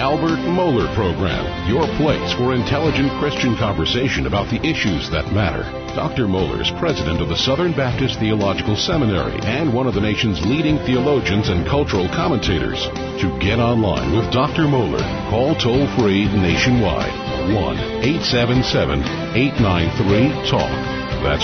Albert Mohler Program, your place for intelligent Christian conversation about the issues that matter. Dr. Mohler is president of the Southern Baptist Theological Seminary and one of the nation's leading theologians and cultural commentators. To get online with Dr. Mohler, call toll-free nationwide, 1-877-893-TALK. That's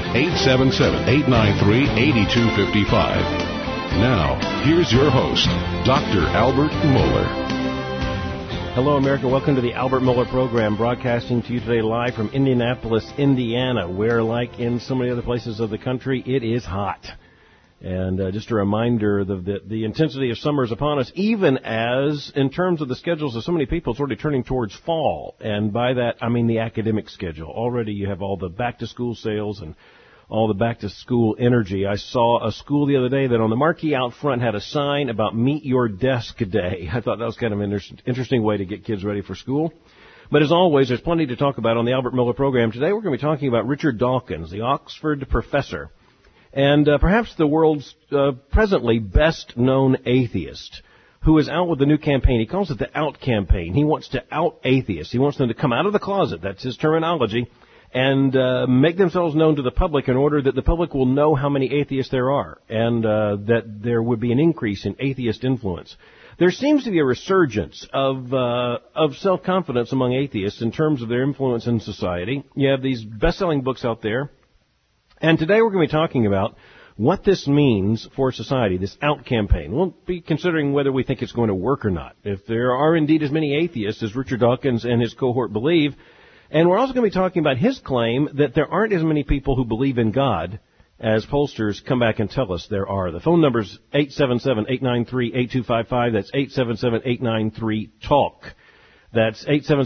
1-877-893-8255. Now, here's your host, Dr. Albert Mohler. Hello, America. Welcome to the Albert Mohler Program, broadcasting to you today live from Indianapolis, Indiana, where, like in so many other places of the country, it is hot. And just a reminder that the intensity of summer is upon us, even as, in terms of the schedules of so many people, it's already turning towards fall. And by that, I mean the academic schedule. Already you have all the back-to-school sales and all the back-to-school energy. I saw a school the other day that on the marquee out front had a sign about Meet Your Desk Day. I thought that was kind of an interesting way to get kids ready for school. But as always, there's plenty to talk about on the Albert Mohler Program. Today we're going to be talking about Richard Dawkins, the Oxford professor, and perhaps the world's presently best-known atheist, who is out with a new campaign. He calls it the Out Campaign. He wants to out atheists. He wants them to come out of the closet. That's his terminology. And make themselves known to the public in order that the public will know how many atheists there are, and that there would be an increase in atheist influence. There seems to be a resurgence of self-confidence among atheists in terms of their influence in society. You have these best-selling books out there, and today we're going to be talking about what this means for society, this Out Campaign. We'll be considering whether we think it's going to work or not. If there are indeed as many atheists as Richard Dawkins and his cohort believe. And we're also going to be talking about his claim that there aren't as many people who believe in God as pollsters come back and tell us there are. The phone number's 877-893-8255. That's 877-893-TALK. That's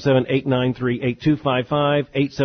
877-893-8255,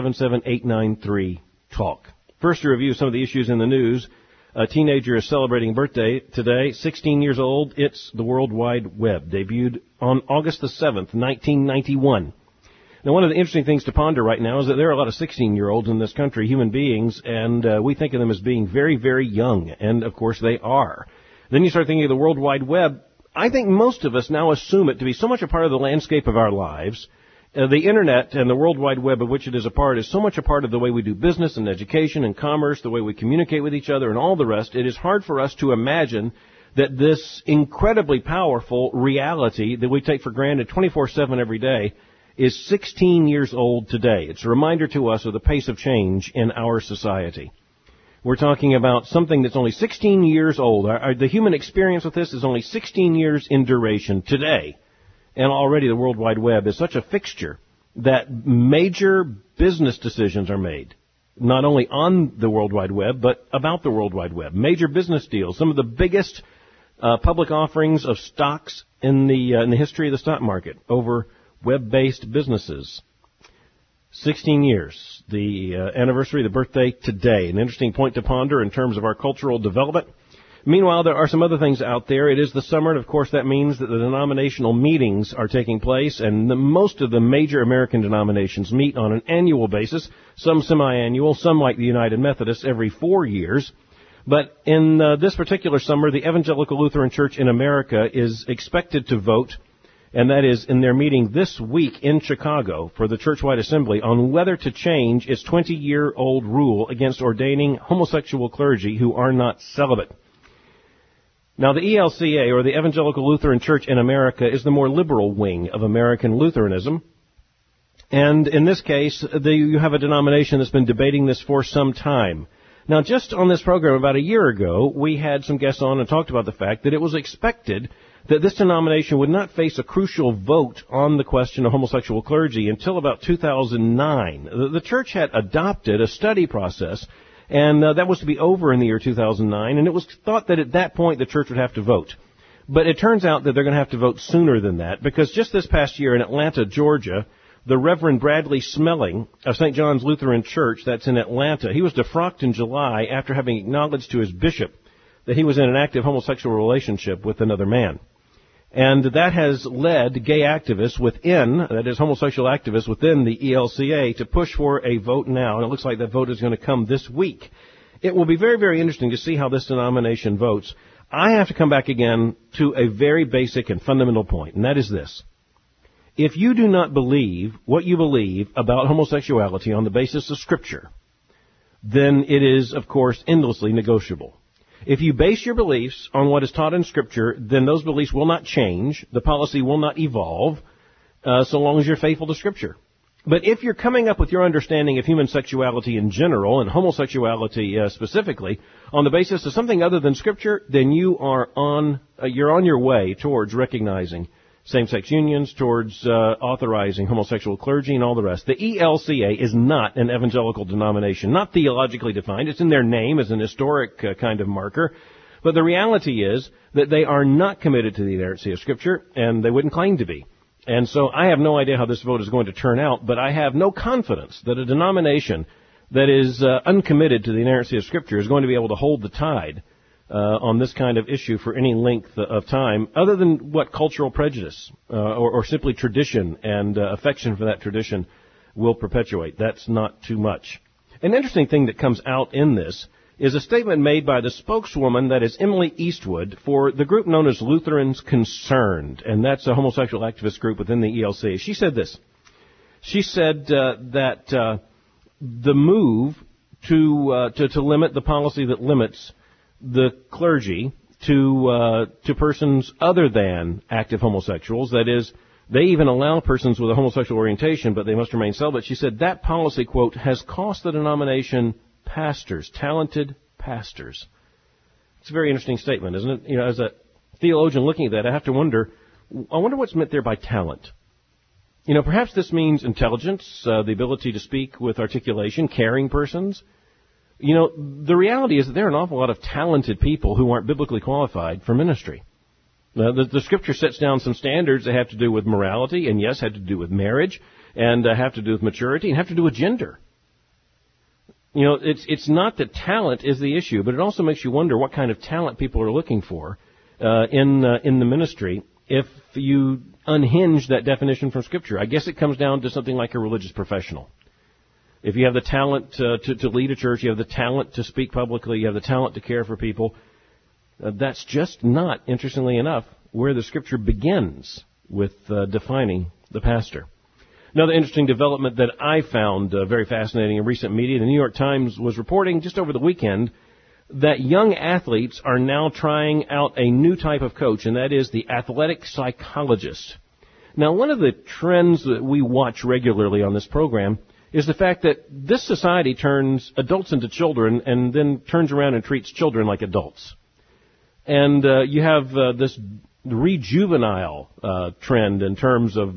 877-893-TALK. First, to review some of the issues in the news. A teenager is celebrating a birthday today, 16 years old. It's the World Wide Web. Debuted on August the 7th, 1991. Now, one of the interesting things to ponder right now is that there are a lot of 16-year-olds in this country, human beings, and we think of them as being very, very young, and of course they are. Then you start thinking of the World Wide Web. I think most of us now assume it to be so much a part of the landscape of our lives. The Internet and the World Wide Web of which it is a part is so much a part of the way we do business and education and commerce, the way we communicate with each other and all the rest. It is hard for us to imagine that this incredibly powerful reality that we take for granted 24/7 every day is 16 years old today. It's a reminder to us of the pace of change in our society. We're talking about something that's only 16 years old. The human experience with this is only 16 years in duration today. And already the World Wide Web is such a fixture that major business decisions are made, not only on the World Wide Web, but about the World Wide Web. Major business deals, some of the biggest public offerings of stocks in the history of the stock market over web-based businesses. 16 years, the anniversary, the birthday today. An interesting point to ponder in terms of our cultural development. Meanwhile, there are some other things out there. It is the summer, and of course that means that the denominational meetings are taking place, and most of the major American denominations meet on an annual basis, some semi-annual, some like the United Methodists every 4 years. But in this particular summer, the Evangelical Lutheran Church in America is expected to vote, and that is in their meeting this week in Chicago for the churchwide assembly, on whether to change its 20-year-old rule against ordaining homosexual clergy who are not celibate. Now, the ELCA, or the Evangelical Lutheran Church in America, is the more liberal wing of American Lutheranism. And in this case, you have a denomination that's been debating this for some time. Now, just on this program about a year ago, we had some guests on and talked about the fact that it was expected that this denomination would not face a crucial vote on the question of homosexual clergy until about 2009. The church had adopted a study process, and that was to be over in the year 2009, and it was thought that at that point the church would have to vote. But it turns out that they're going to have to vote sooner than that, because just this past year in Atlanta, Georgia, the Reverend Bradley Smelling of St. John's Lutheran Church, that's in Atlanta, he was defrocked in July after having acknowledged to his bishop that he was in an active homosexual relationship with another man. And that has led gay activists within, that is homosexual activists within the ELCA, to push for a vote now. And it looks like that vote is going to come this week. It will be very, very interesting to see how this denomination votes. I have to come back again to a very basic and fundamental point, and that is this. If you do not believe what you believe about homosexuality on the basis of Scripture, then it is, of course, endlessly negotiable. If you base your beliefs on what is taught in Scripture, then those beliefs will not change. The policy will not evolve, so long as you're faithful to Scripture. But if you're coming up with your understanding of human sexuality in general, and homosexuality specifically, on the basis of something other than Scripture, then you're on your way towards recognizing same-sex unions, towards authorizing homosexual clergy and all the rest. The ELCA is not an evangelical denomination, not theologically defined. It's in their name as an historic kind of marker. But the reality is that they are not committed to the inerrancy of Scripture, and they wouldn't claim to be. And so I have no idea how this vote is going to turn out, but I have no confidence that a denomination that is uncommitted to the inerrancy of Scripture is going to be able to hold the tide on this kind of issue for any length of time, other than what cultural prejudice or simply tradition and affection for that tradition will perpetuate. That's not too much. An interesting thing that comes out in this is a statement made by the spokeswoman, that is Emily Eastwood, for the group known as Lutherans Concerned, and that's a homosexual activist group within the ELCA. She said this. She said that the move to limit the policy that limits the clergy to persons other than active homosexuals, that is, they even allow persons with a homosexual orientation, but they must remain celibate. She said that policy, quote, has cost the denomination pastors, talented pastors. It's a very interesting statement, isn't it? You know, as a theologian looking at that, I have to wonder what's meant there by talent. You know, perhaps this means intelligence, the ability to speak with articulation, caring persons. You know, the reality is that there are an awful lot of talented people who aren't biblically qualified for ministry. The Scripture sets down some standards that have to do with morality, and yes, have to do with marriage, and have to do with maturity, and have to do with gender. You know, it's not that talent is the issue, but it also makes you wonder what kind of talent people are looking for in the ministry if you unhinge that definition from Scripture. I guess it comes down to something like a religious professional. If you have the talent to lead a church, you have the talent to speak publicly, you have the talent to care for people, that's just not, interestingly enough, where the Scripture begins with defining the pastor. Another interesting development that I found very fascinating in recent media, the New York Times was reporting just over the weekend that young athletes are now trying out a new type of coach, and that is the athletic psychologist. Now, one of the trends that we watch regularly on this program is the fact that this society turns adults into children and then turns around and treats children like adults. And you have this rejuvenile trend in terms of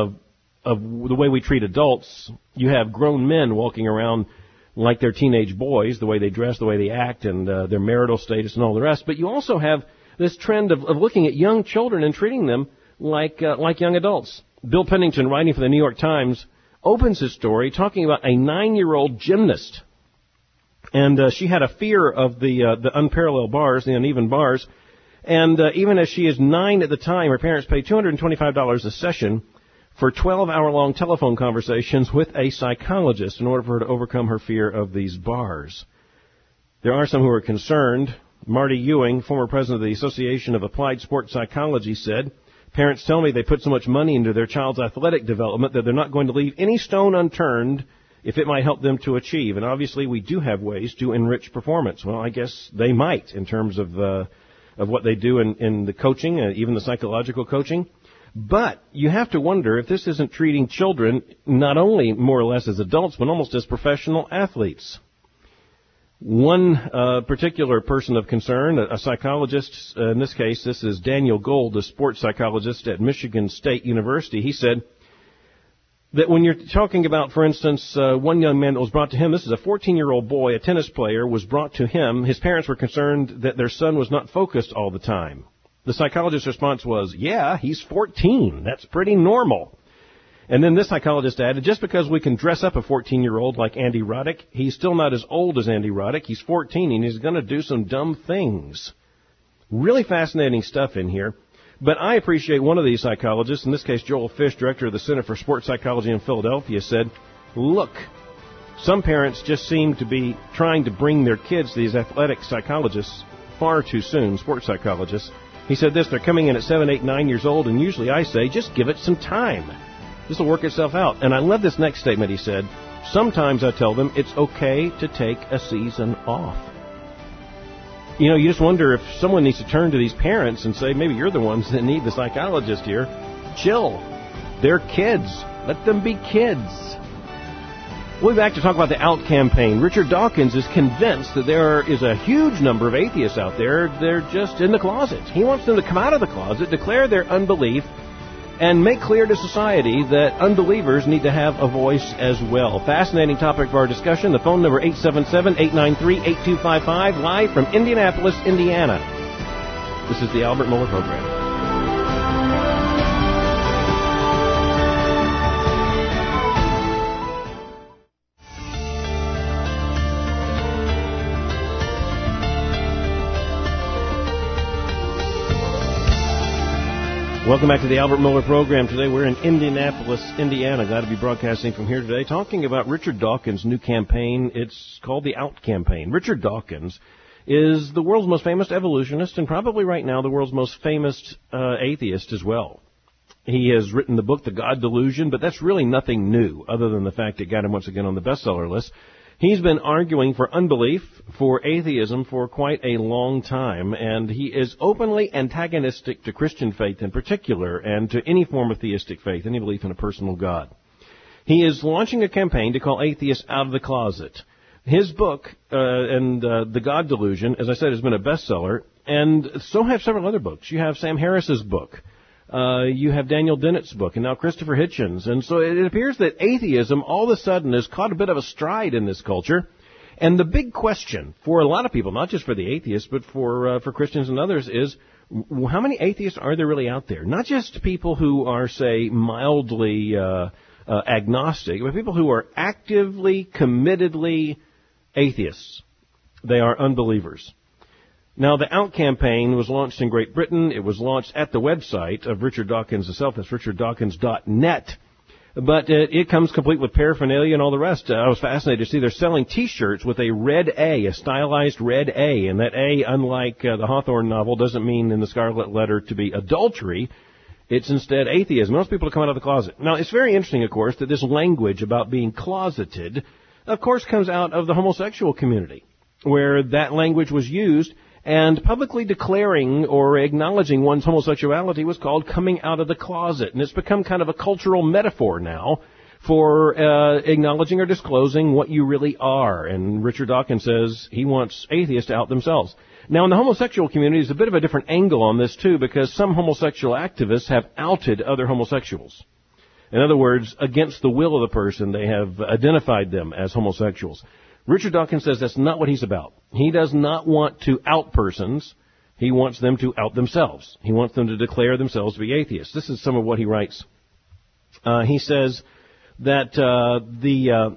the way we treat adults. You have grown men walking around like they're teenage boys, the way they dress, the way they act, and their marital status and all the rest. But you also have this trend of looking at young children and treating them like young adults. Bill Pennington, writing for the New York Times, opens his story talking about a 9-year-old gymnast. And she had a fear of the unparalleled bars, the uneven bars. And even as she is 9 at the time, her parents paid $225 a session for 12-hour-long telephone conversations with a psychologist in order for her to overcome her fear of these bars. There are some who are concerned. Marty Ewing, former president of the Association of Applied Sports Psychology, said, "Parents tell me they put so much money into their child's athletic development that they're not going to leave any stone unturned if it might help them to achieve." And obviously we do have ways to enrich performance. Well, I guess they might in terms of what they do in the coaching, even the psychological coaching. But you have to wonder if this isn't treating children not only more or less as adults, but almost as professional athletes. One particular person of concern, a psychologist, in this case, this is Daniel Gold, a sports psychologist at Michigan State University. He said that when you're talking about, for instance, one young man that was brought to him, this is a 14-year-old boy, a tennis player, was brought to him. His parents were concerned that their son was not focused all the time. The psychologist's response was, "Yeah, he's 14. That's pretty normal." And then this psychologist added, "Just because we can dress up a 14-year-old like Andy Roddick, he's still not as old as Andy Roddick. He's 14 and he's going to do some dumb things." Really fascinating stuff in here. But I appreciate one of these psychologists, in this case Joel Fish, director of the Center for Sports Psychology in Philadelphia, said, "Look, some parents just seem to be trying to bring their kids to these athletic psychologists far too soon, sports psychologists, He said this, they're coming in at 7, 8, 9 years old, and usually I say, just give it some time. This will work itself out. And I love this next statement he said. Sometimes I tell them it's okay to take a season off. You know, you just wonder if someone needs to turn to these parents and say, maybe you're the ones that need the psychologist here. Chill. They're kids. Let them be kids. We'll be back to talk about the OUT campaign. Richard Dawkins is convinced that there is a huge number of atheists out there. They're just in the closet. He wants them to come out of the closet, declare their unbelief, and make clear to society that unbelievers need to have a voice as well. Fascinating topic for our discussion. The phone number 877-893-8255, live from Indianapolis, Indiana. This is the Albert Mohler Program. Welcome back to the Albert Mohler Program. Today we're in Indianapolis, Indiana. Glad to be broadcasting from here today, talking about Richard Dawkins' new campaign. It's called the OUT campaign. Richard Dawkins is the world's most famous evolutionist and probably right now the world's most famous atheist as well. He has written the book, The God Delusion, but that's really nothing new other than the fact it got him once again on the bestseller list. He's been arguing for unbelief, for atheism, for quite a long time, and he is openly antagonistic to Christian faith in particular, and to any form of theistic faith, any belief in a personal God. He is launching a campaign to call atheists out of the closet. His book, The God Delusion, as I said, has been a bestseller, and so have several other books. You have Sam Harris's book. You have Daniel Dennett's book, and now Christopher Hitchens. And so it appears that atheism all of a sudden has caught a bit of a stride in this culture. And the big question for a lot of people, not just for the atheists, but for Christians and others, is how many atheists are there really out there? Not just people who are, say, mildly agnostic, but people who are actively, committedly atheists. They are unbelievers. Now, the OUT campaign was launched in Great Britain. It was launched at the website of Richard Dawkins himself. That's richarddawkins.net. But it comes complete with paraphernalia and all the rest. I was fascinated to see they're selling T-shirts with a red A, a stylized red A. And that A, unlike the Hawthorne novel, doesn't mean in the scarlet letter to be adultery. It's instead atheism. Most people to come out of the closet. Now, it's very interesting, of course, that this language about being closeted, of course, comes out of the homosexual community, where that language was used. And publicly declaring or acknowledging one's homosexuality was called coming out of the closet. And it's become kind of a cultural metaphor now for acknowledging or disclosing what you really are. And Richard Dawkins says he wants atheists to out themselves. Now, in the homosexual community, there's a bit of a different angle on this, too, because some homosexual activists have outed other homosexuals. In other words, against the will of the person, they have identified them as homosexuals. Richard Dawkins says that's not what he's about. He does not want to out persons. He wants them to out themselves. He wants them to declare themselves to be atheists. This is some of what he writes. He says that the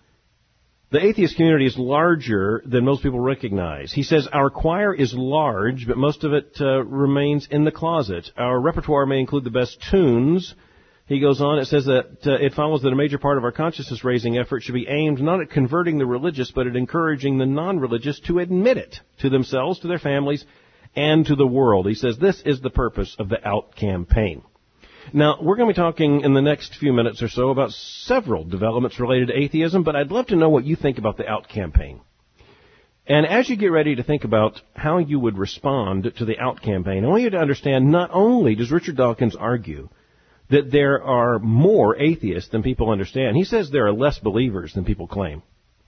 atheist community is larger than most people recognize. He says our choir is large, but most of it remains in the closet. Our repertoire may include the best tunes. He goes on, it says that it follows that a major part of our consciousness-raising effort should be aimed not at converting the religious, but at encouraging the non-religious to admit it to themselves, to their families, and to the world. He says this is the purpose of the OUT campaign. Now, we're going to be talking in the next few minutes or so about several developments related to atheism, but I'd love to know what you think about the OUT campaign. And as you get ready to think about how you would respond to the OUT campaign, I want you to understand not only does Richard Dawkins argue that there are more atheists than people understand. He says there are less believers than people claim.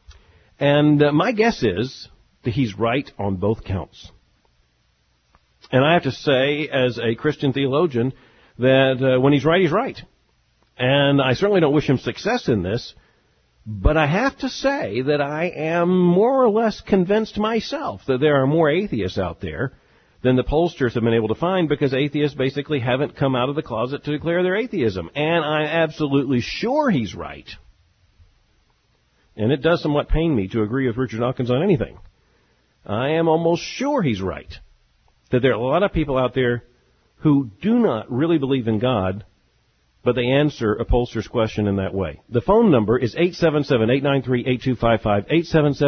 And my guess is that he's right on both counts. And I have to say, as a Christian theologian, that when he's right, he's right. And I certainly don't wish him success in this, but I have to say that I am more or less convinced myself that there are more atheists out there than the pollsters have been able to find, because atheists basically haven't come out of the closet to declare their atheism. And I'm absolutely sure he's right. And it does somewhat pain me to agree with Richard Dawkins on anything. I am almost sure he's right. That there are a lot of people out there who do not really believe in God, but they answer a pollster's question in that way. The phone number is 877-893-8255,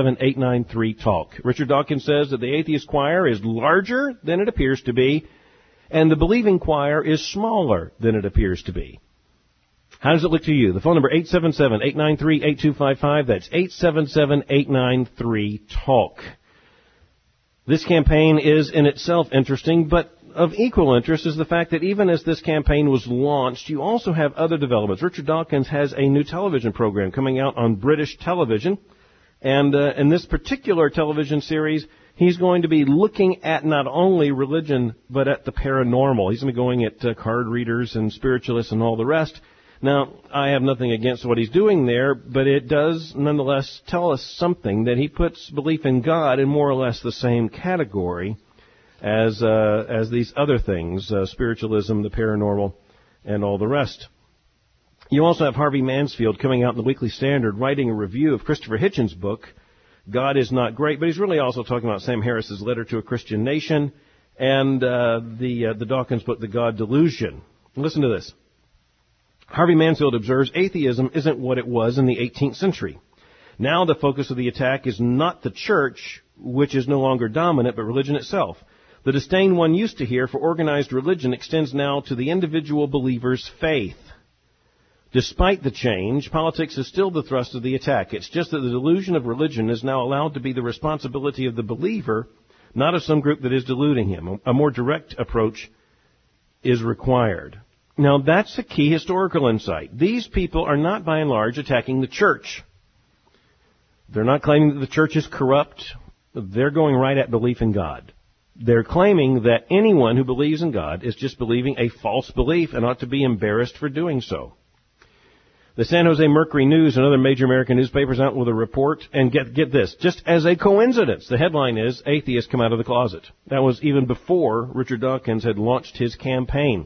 877-893-TALK. Richard Dawkins says that the atheist choir is larger than it appears to be, and the believing choir is smaller than it appears to be. How does it look to you? The phone number 877-893-8255. That's 877-893-TALK. This campaign is in itself interesting, but of equal interest is the fact that even as this campaign was launched, you also have other developments. Richard Dawkins has a new television program coming out on British television, and in this particular television series, he's going to be looking at not only religion, but at the paranormal. He's going to be going at card readers and spiritualists and all the rest. Now, I have nothing against what he's doing there, but it does nonetheless tell us something, that he puts belief in God in more or less the same category as these other things, spiritualism, the paranormal, and all the rest. You also have Harvey Mansfield coming out in the Weekly Standard writing a review of Christopher Hitchens' book, God is Not Great, but he's really also talking about Sam Harris's Letter to a Christian Nation and the Dawkins book, The God Delusion. Listen to this. Harvey Mansfield observes atheism isn't what it was in the 18th century. Now the focus of the attack is not the church, which is no longer dominant, but religion itself. The disdain one used to hear for organized religion extends now to the individual believer's faith. Despite the change, politics is still the thrust of the attack. It's just that the delusion of religion is now allowed to be the responsibility of the believer, not of some group that is deluding him. A more direct approach is required. Now, that's a key historical insight. These people are not, by and large, attacking the church. They're not claiming that the church is corrupt. They're going right at belief in God. They're claiming that anyone who believes in God is just believing a false belief and ought to be embarrassed for doing so. The San Jose Mercury News and other major American newspapers out with a report, and get this, just as a coincidence, the headline is, Atheists Come Out of the Closet. That was even before Richard Dawkins had launched his campaign.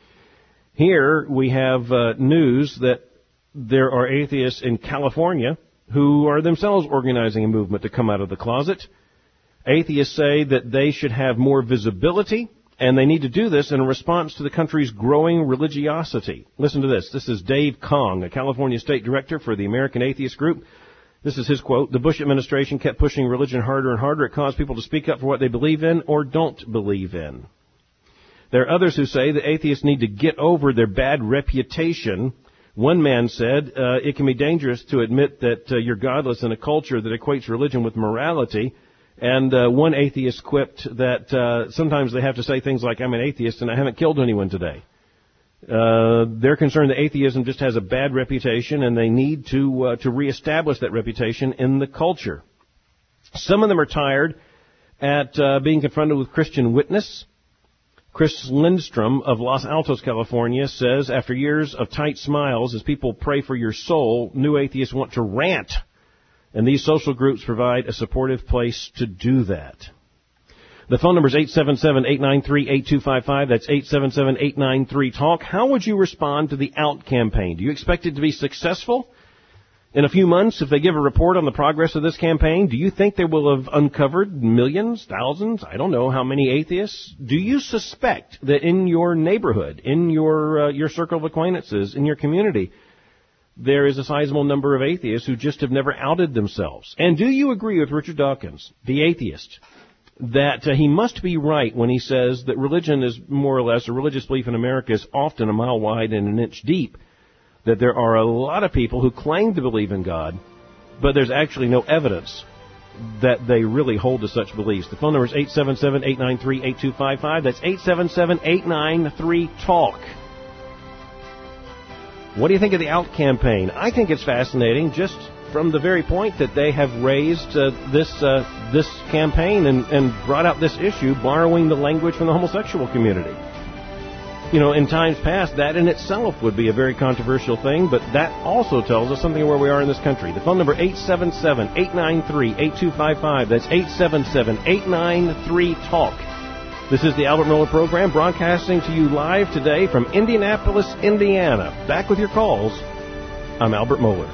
Here we have news that there are atheists in California who are themselves organizing a movement to come out of the closet. Atheists say that they should have more visibility, and they need to do this in response to the country's growing religiosity. Listen to this. This is Dave Kong, a California state director for the American Atheist Group. This is his quote. The Bush administration kept pushing religion harder and harder. It caused people to speak up for what they believe in or don't believe in. There are others who say that atheists need to get over their bad reputation. One man said, it can be dangerous to admit that you're godless in a culture that equates religion with morality. And one atheist quipped that sometimes they have to say things like, I'm an atheist and I haven't killed anyone today. They're concerned that atheism just has a bad reputation and they need to reestablish that reputation in the culture. Some of them are tired at being confronted with Christian witness. Chris Lindstrom of Los Altos, California, says, after years of tight smiles as people pray for your soul, new atheists want to rant. And these social groups provide a supportive place to do that. The phone number is 877-893-8255. That's 877-893-TALK. How would you respond to the OUT campaign? Do you expect it to be successful? In a few months, if they give a report on the progress of this campaign, do you think they will have uncovered millions, thousands, I don't know how many atheists? Do you suspect that in your neighborhood, in your circle of acquaintances, in your community, there is a sizable number of atheists who just have never outed themselves? And do you agree with Richard Dawkins, the atheist, that he must be right when he says that religion is more or less, or religious belief in America is often a mile wide and an inch deep? That there are a lot of people who claim to believe in God, but there's actually no evidence that they really hold to such beliefs. The phone number is 877-893-8255. That's 877-893-TALK. What do you think of the OUT campaign? I think it's fascinating just from the very point that they have raised this campaign and brought out this issue, borrowing the language from the homosexual community. You know, in times past, that in itself would be a very controversial thing, but that also tells us something of where we are in this country. The phone number 877-893-8255. That's 877-893-TALK. This is the Albert Mohler Program, broadcasting to you live today from Indianapolis, Indiana. Back with your calls. I'm Albert Mohler.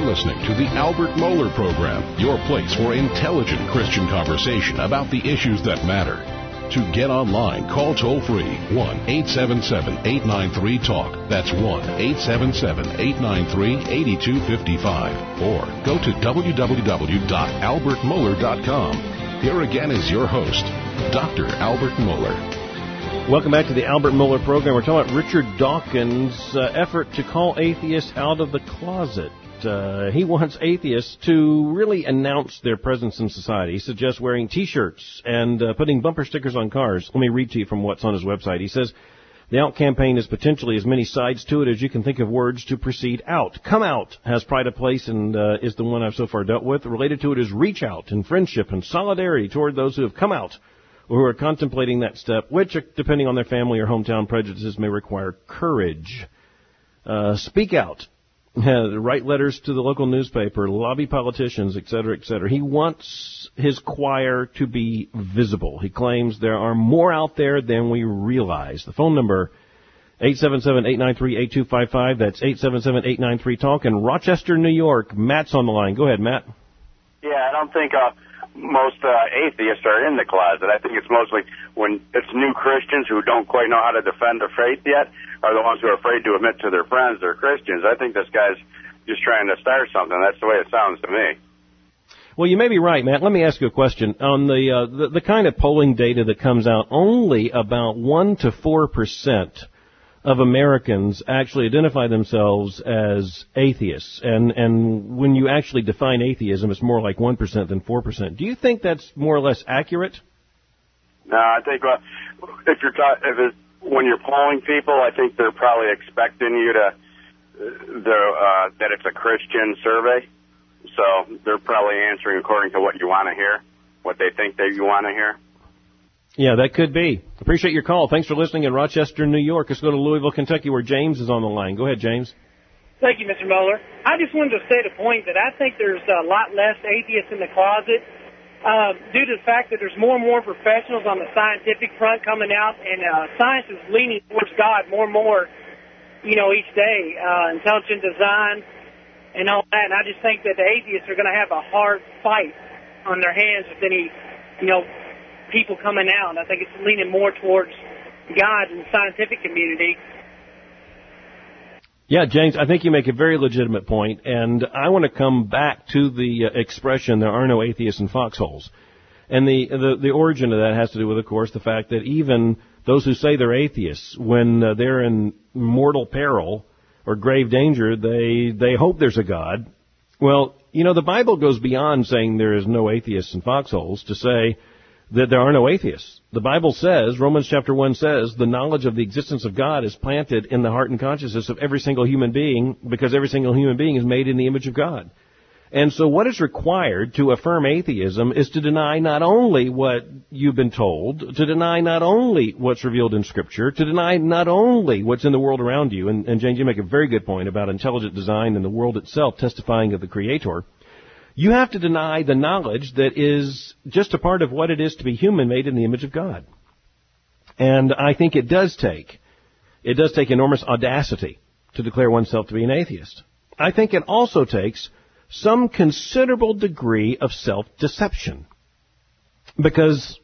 listening to the Albert Mohler Program, your place for intelligent Christian conversation about the issues that matter. To get online, call toll-free 1-877-893-TALK. That's 1-877-893-8255. Or go to www.albertmohler.com. Here again is your host, Dr. Albert Mohler. Welcome back to the Albert Mohler Program. We're talking about Richard Dawkins' effort to call atheists out of the closet. He wants atheists to really announce their presence in society. He suggests wearing T-shirts and putting bumper stickers on cars. Let me read to you from what's on his website. He says, the out campaign has potentially as many sides to it as you can think of words to precede out. Come out has pride of place and is the one I've so far dealt with. Related to it is reach out and friendship and solidarity toward those who have come out or who are contemplating that step, which, depending on their family or hometown prejudices, may require courage. Speak out. Write letters to the local newspaper, lobby politicians, etc., etc. He wants his choir to be visible. He claims there are more out there than we realize. The phone number, 877-893-8255. That's 877-893-TALK. In Rochester, New York, Matt's on the line. Go ahead, Matt. Yeah, I don't think most atheists are in the closet. I think it's mostly when it's new Christians who don't quite know how to defend their faith yet are the ones who are afraid to admit to their friends they're Christians. I think this guy's just trying to start something. That's the way it sounds to me. Well, you may be right, Matt. Let me ask you a question. On the kind of polling data that comes out, only about 1 to 4% of Americans actually identify themselves as atheists. And when you actually define atheism, it's more like 1% than 4%. Do you think that's more or less accurate? No, I think when you're polling people, I think they're probably expecting you that it's a Christian survey. So they're probably answering according to what you want to hear, what they think that you want to hear. Yeah, that could be. Appreciate your call. Thanks for listening in Rochester, New York. Let's go to Louisville, Kentucky, where James is on the line. Go ahead, James. Thank you, Mr. Mohler. I just wanted to state a point that I think there's a lot less atheists in the closet due to the fact that there's more and more professionals on the scientific front coming out, and science is leaning towards God more and more, each day, intelligent design and all that. And I just think that the atheists are going to have a hard fight on their hands with any, people coming out. I think it's leaning more towards God and the scientific community. Yeah, James, I think you make a very legitimate point, and I want to come back to the expression, there are no atheists in foxholes. And the origin of that has to do with, of course, the fact that even those who say they're atheists, when they're in mortal peril or grave danger, they hope there's a God. Well, the Bible goes beyond saying there is no atheists in foxholes to say that there are no atheists. The Bible says, Romans chapter 1 says, the knowledge of the existence of God is planted in the heart and consciousness of every single human being because every single human being is made in the image of God. And so what is required to affirm atheism is to deny not only what you've been told, to deny not only what's revealed in Scripture, to deny not only what's in the world around you. And James, you make a very good point about intelligent design and the world itself testifying of the Creator. You have to deny the knowledge that is just a part of what it is to be human, made in the image of God. And I think it does take enormous audacity to declare oneself to be an atheist. I think it also takes some considerable degree of self-deception. Because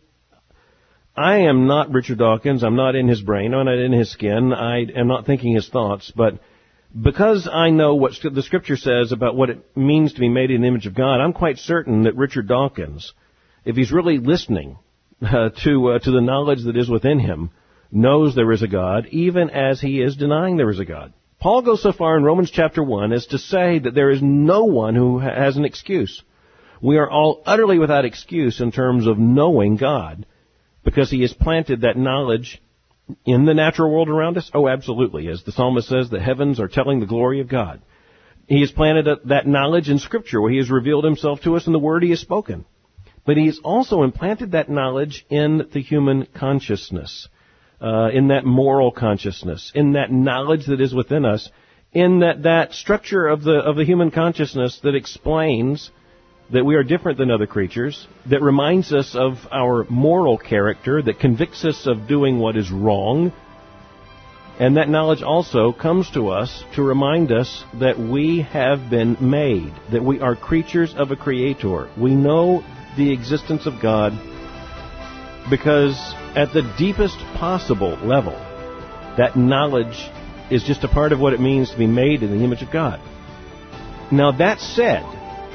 I am not Richard Dawkins, I'm not in his brain, I'm not in his skin, I am not thinking his thoughts, but because I know what the Scripture says about what it means to be made in the image of God, I'm quite certain that Richard Dawkins, if he's really listening to the knowledge that is within him, knows there is a God, even as he is denying there is a God. Paul goes so far in Romans chapter 1 as to say that there is no one who has an excuse. We are all utterly without excuse in terms of knowing God, because he has planted that knowledge in the natural world around us? Oh, absolutely. As the psalmist says, the heavens are telling the glory of God. He has planted that knowledge in Scripture where he has revealed himself to us in the word he has spoken. But he has also implanted that knowledge in the human consciousness, in that moral consciousness, in that knowledge that is within us, in that structure of the human consciousness that explains that we are different than other creatures, that reminds us of our moral character, that convicts us of doing what is wrong, And that knowledge also comes to us to remind us that we have been made, that we are creatures of a Creator. We know the existence of God because at the deepest possible level, that knowledge is just a part of what it means to be made in the image of God. Now, that said,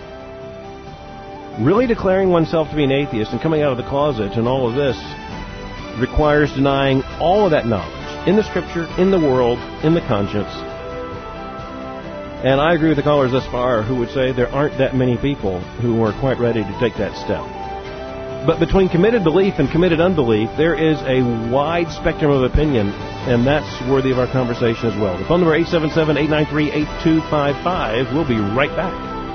really declaring oneself to be an atheist and coming out of the closet and all of this requires denying all of that knowledge in the Scripture, in the world, in the conscience. And I agree with the callers thus far who would say there aren't that many people who are quite ready to take that step. But between committed belief and committed unbelief, there is a wide spectrum of opinion, and that's worthy of our conversation as well. The phone number 877-893-8255. We'll be right back.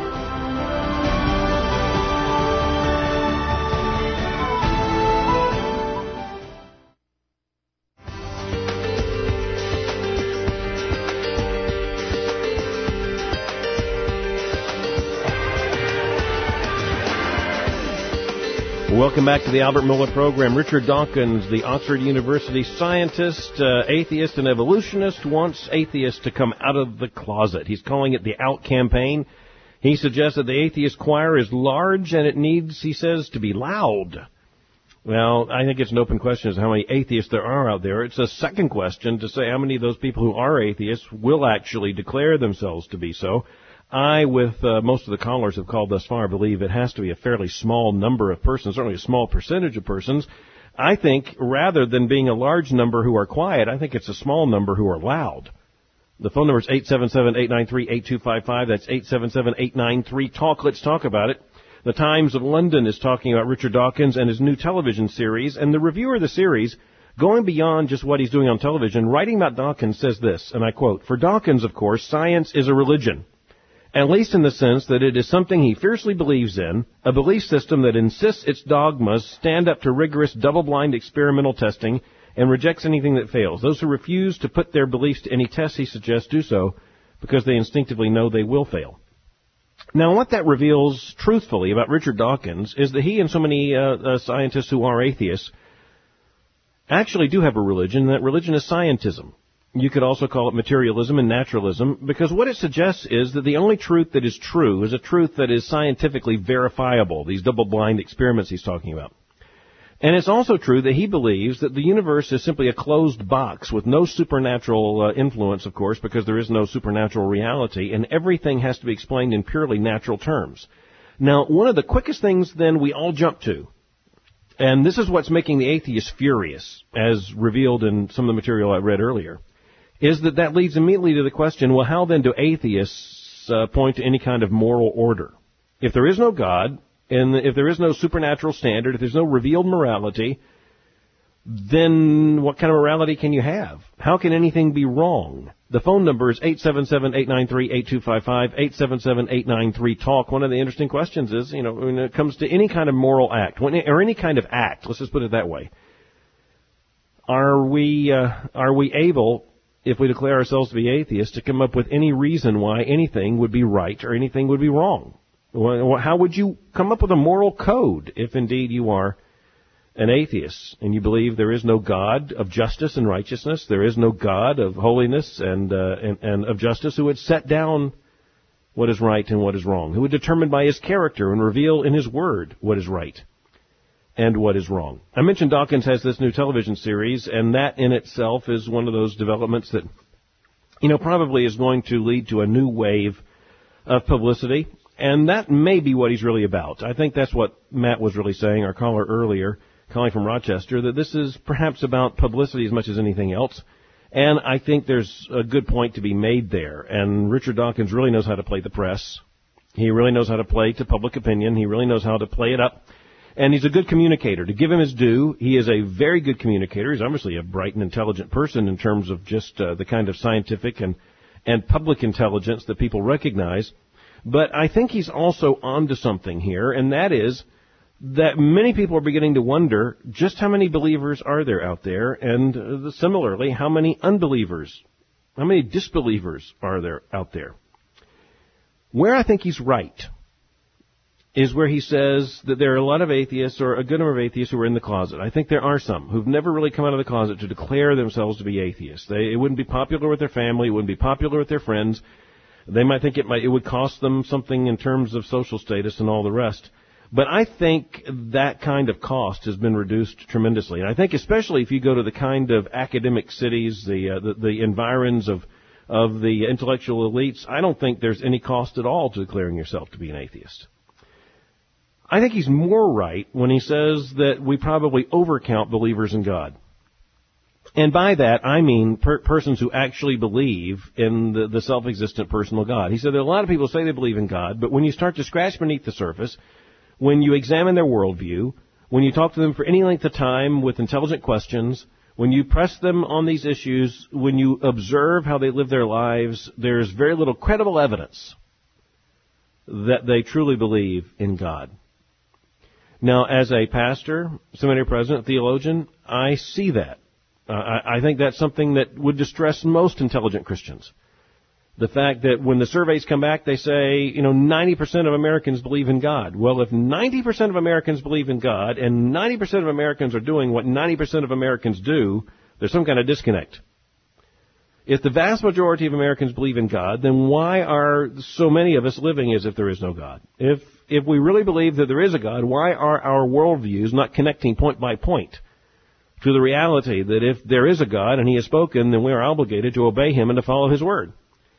Welcome back to the Albert Miller program. Richard Dawkins, the Oxford University scientist, atheist, and evolutionist, wants atheists to come out of the closet. He's calling it the Out campaign. He suggests that the atheist choir is large and it needs, he says, to be loud. Well, I think it's an open question as to how many atheists there are out there. It's a second question to say how many of those people who are atheists will actually declare themselves to be so. I, with most of the callers have called thus far, believe it has to be a fairly small number of persons, certainly a small percentage of persons. I think rather than being a large number who are quiet, I think it's a small number who are loud. The phone number is 877-893-8255. That's 877-893-TALK. Let's talk about it. The Times of London is talking about Richard Dawkins and his new television series, and the reviewer of the series, going beyond just what he's doing on television, writing about Dawkins, says this, and I quote, "For Dawkins, of course, science is a religion. At least in the sense that it is something he fiercely believes in, a belief system that insists its dogmas stand up to rigorous double-blind experimental testing and rejects anything that fails. Those who refuse to put their beliefs to any test he suggests do so because they instinctively know they will fail." Now, what that reveals truthfully about Richard Dawkins is that he and so many scientists who are atheists actually do have a religion, and that religion is scientism. You could also call it materialism and naturalism, because what it suggests is that the only truth that is true is a truth that is scientifically verifiable, these double-blind experiments he's talking about. And it's also true that he believes that the universe is simply a closed box with no supernatural influence, of course, because there is no supernatural reality, and everything has to be explained in purely natural terms. Now, one of the quickest things then we all jump to, and this is what's making the atheists furious, as revealed in some of the material I read earlier, is that leads immediately to the question, well, how then do atheists point to any kind of moral order? If there is no God, and if there is no supernatural standard, if there's no revealed morality, then what kind of morality can you have? How can anything be wrong? The phone number is 877-893-8255, 877-893-TALK. One of the interesting questions is, when it comes to any kind of moral act, or any kind of act, let's just put it that way, are we able, if we declare ourselves to be atheists, to come up with any reason why anything would be right or anything would be wrong? How would you come up with a moral code if indeed you are an atheist and you believe there is no God of justice and righteousness, there is no God of holiness and of justice who would set down what is right and what is wrong, who would determine by his character and reveal in his word what is right and what is wrong? I mentioned Dawkins has this new television series, and that in itself is one of those developments that, probably is going to lead to a new wave of publicity, and that may be what he's really about. I think that's what Matt was really saying, our caller earlier, calling from Rochester, that this is perhaps about publicity as much as anything else, and I think there's a good point to be made there, and Richard Dawkins really knows how to play the press. He really knows how to play to public opinion. He really knows how to play it up. And he's a good communicator. To give him his due, he is a very good communicator. He's obviously a bright and intelligent person in terms of just the kind of scientific and public intelligence that people recognize. But I think he's also onto something here, and that is that many people are beginning to wonder just how many believers are there out there, and similarly, how many unbelievers, how many disbelievers are there out there. Where I think he's right is where he says that there are a lot of atheists, or a good number of atheists, who are in the closet. I think there are some who've never really come out of the closet to declare themselves to be atheists. It wouldn't be popular with their family. It wouldn't be popular with their friends. They might think it would cost them something in terms of social status and all the rest. But I think that kind of cost has been reduced tremendously. And I think especially if you go to the kind of academic cities, the environs of the intellectual elites, I don't think there's any cost at all to declaring yourself to be an atheist. I think he's more right when he says that we probably overcount believers in God. And by that, I mean persons who actually believe in the self-existent personal God. He said that a lot of people say they believe in God, but when you start to scratch beneath the surface, when you examine their worldview, when you talk to them for any length of time with intelligent questions, when you press them on these issues, when you observe how they live their lives, there's very little credible evidence that they truly believe in God. Now, as a pastor, seminary president, theologian, I see that. I think that's something that would distress most intelligent Christians. The fact that when the surveys come back, they say, 90% of Americans believe in God. Well, if 90% of Americans believe in God, and 90% of Americans are doing what 90% of Americans do, there's some kind of disconnect. If the vast majority of Americans believe in God, then why are so many of us living as if there is no God? If we really believe that there is a God, why are our worldviews not connecting point by point to the reality that if there is a God and He has spoken, then we are obligated to obey Him and to follow His Word?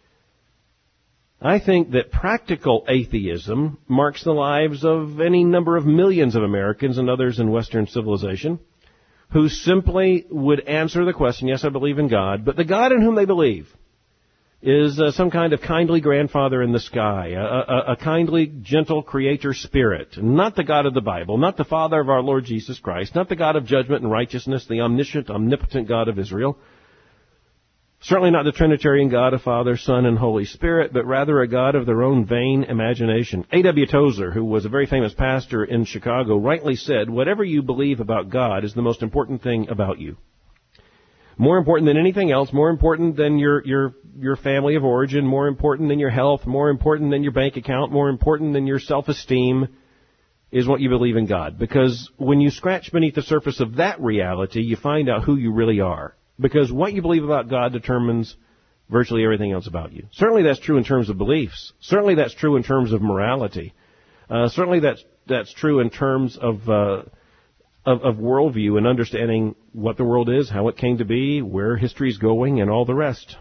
I think that practical atheism marks the lives of any number of millions of Americans and others in Western civilization who simply would answer the question, yes, I believe in God, but the God in whom they believe is some kind of kindly grandfather in the sky, a kindly, gentle creator spirit, not the God of the Bible, not the Father of our Lord Jesus Christ, not the God of judgment and righteousness, the omniscient, omnipotent God of Israel. Certainly not the Trinitarian God of Father, Son, and Holy Spirit, but rather a God of their own vain imagination. A.W. Tozer, who was a very famous pastor in Chicago, rightly said, whatever you believe about God is the most important thing about you. More important than anything else, more important than your family of origin, more important than your health, more important than your bank account, more important than your self-esteem is what you believe in God. Because when you scratch beneath the surface of that reality, you find out who you really are. Because what you believe about God determines virtually everything else about you. Certainly that's true in terms of beliefs. Certainly that's true in terms of morality. Certainly that's true in terms of worldview and understanding what the world is, how it came to be, where history is going, and all the rest.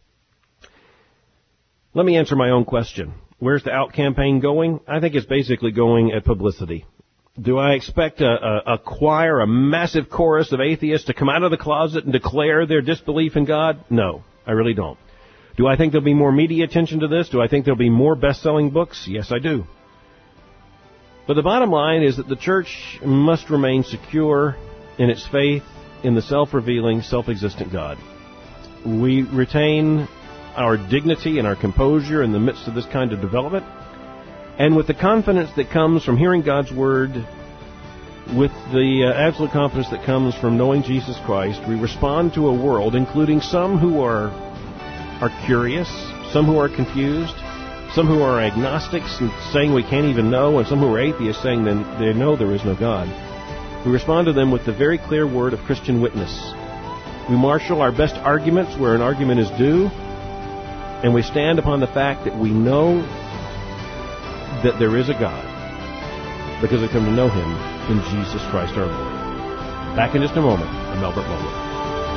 Let me answer my own question. Where's the Out campaign going? I think it's basically going at publicity. Do I expect a choir, a massive chorus of atheists to come out of the closet and declare their disbelief in God? No, I really don't. Do I think there'll be more media attention to this? Do I think there'll be more best-selling books? Yes, I do. But the bottom line is that the church must remain secure in its faith in the self-revealing, self-existent God. We retain our dignity and our composure in the midst of this kind of development. And with the confidence that comes from hearing God's Word, with the absolute confidence that comes from knowing Jesus Christ, we respond to a world, including some who are curious, some who are confused, some who are agnostics and saying we can't even know, and some who are atheists saying they know there is no God. We respond to them with the very clear word of Christian witness. We marshal our best arguments where an argument is due, and we stand upon the fact that we know that there is a God, because we come to know Him in Jesus Christ our Lord. Back in just a moment. I'm Albert Mohler.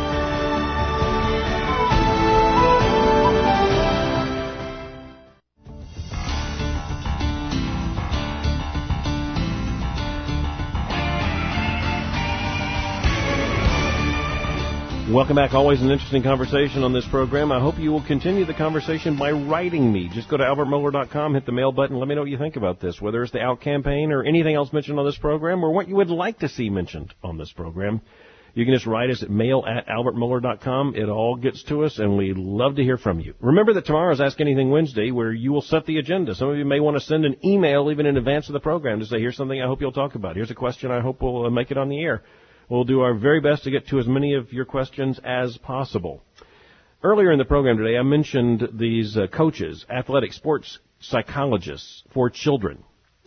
Welcome back. Always an interesting conversation on this program. I hope you will continue the conversation by writing me. Just go to albertmohler.com, hit the mail button, let me know what you think about this, whether it's the Out campaign or anything else mentioned on this program or what you would like to see mentioned on this program. You can just write us at mail@albertmohler.com. It all gets to us, and we love to hear from you. Remember that tomorrow is Ask Anything Wednesday, where you will set the agenda. Some of you may want to send an email even in advance of the program to say, here's something I hope you'll talk about. Here's a question I hope will make it on the air. We'll do our very best to get to as many of your questions as possible. Earlier in the program today, I mentioned these coaches, athletic sports psychologists for children.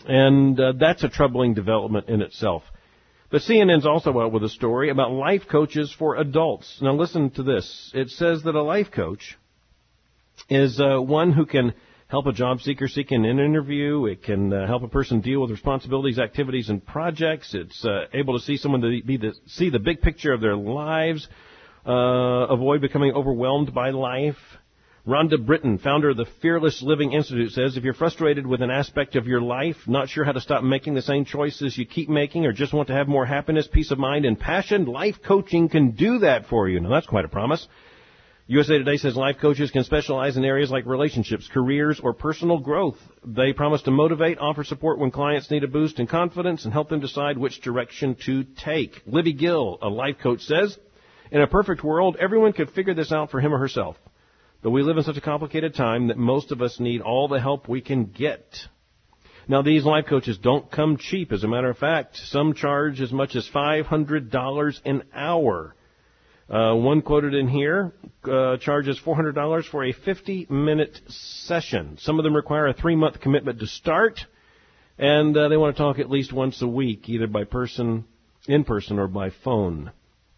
And that's a troubling development in itself. But CNN's also out with a story about life coaches for adults. Now listen to this. It says that a life coach is one who can help a job seeker seek an interview. It can help a person deal with responsibilities, activities, and projects. It's able to see someone see the big picture of their lives, avoid becoming overwhelmed by life. Rhonda Britton, founder of the Fearless Living Institute, says if you're frustrated with an aspect of your life, not sure how to stop making the same choices you keep making, or just want to have more happiness, peace of mind, and passion, life coaching can do that for you. Now, that's quite a promise. USA Today says life coaches can specialize in areas like relationships, careers, or personal growth. They promise to motivate, offer support when clients need a boost in confidence, and help them decide which direction to take. Libby Gill, a life coach, says, in a perfect world, everyone could figure this out for him or herself. But we live in such a complicated time that most of us need all the help we can get. Now, these life coaches don't come cheap. As a matter of fact, some charge as much as $500 an hour. One quoted in here charges $400 for a 50-minute session. Some of them require a 3-month commitment to start, and they want to talk at least once a week, either in person, or by phone.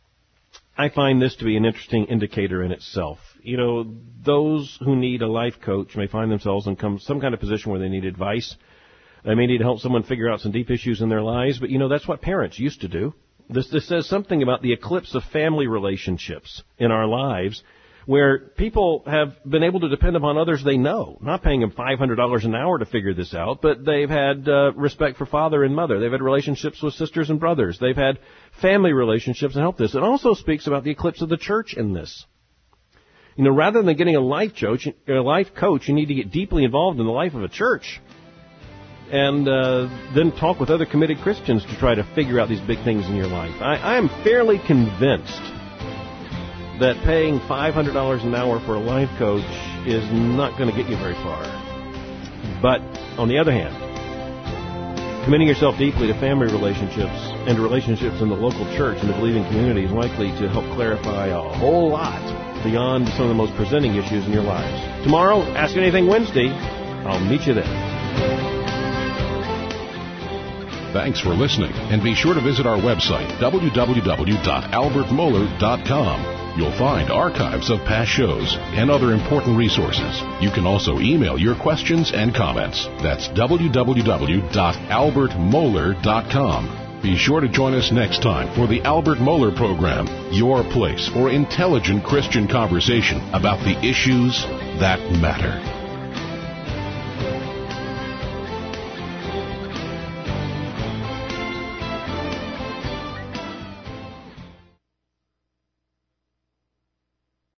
I find this to be an interesting indicator in itself. You know, those who need a life coach may find themselves in some kind of position where they need advice. They may need to help someone figure out some deep issues in their lives, but, you know, that's what parents used to do. This says something about the eclipse of family relationships in our lives, where people have been able to depend upon others they know, not paying them $500 an hour to figure this out, but they've had respect for father and mother. They've had relationships with sisters and brothers. They've had family relationships and help this. It also speaks about the eclipse of the church in this. You know, rather than getting a life coach, you need to get deeply involved in the life of a church and then talk with other committed Christians to try to figure out these big things in your life. I am fairly convinced that paying $500 an hour for a life coach is not going to get you very far. But, on the other hand, committing yourself deeply to family relationships and to relationships in the local church and the believing community is likely to help clarify a whole lot beyond some of the most presenting issues in your lives. Tomorrow, Ask Anything Wednesday, I'll meet you there. Thanks for listening, and be sure to visit our website, www.albertmohler.com. You'll find archives of past shows and other important resources. You can also email your questions and comments. That's www.albertmohler.com. Be sure to join us next time for the Albert Mohler Program, your place for intelligent Christian conversation about the issues that matter.